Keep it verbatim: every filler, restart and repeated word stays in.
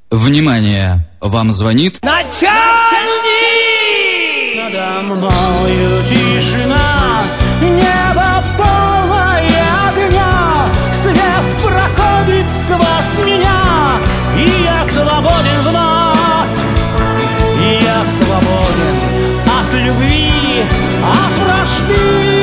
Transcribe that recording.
Внимание! Вам звонит... Начальник! Надо мною тишина, небо полное огня, свет проходит сквозь меня, и я свободен вновь. И я свободен от любви, от вражды.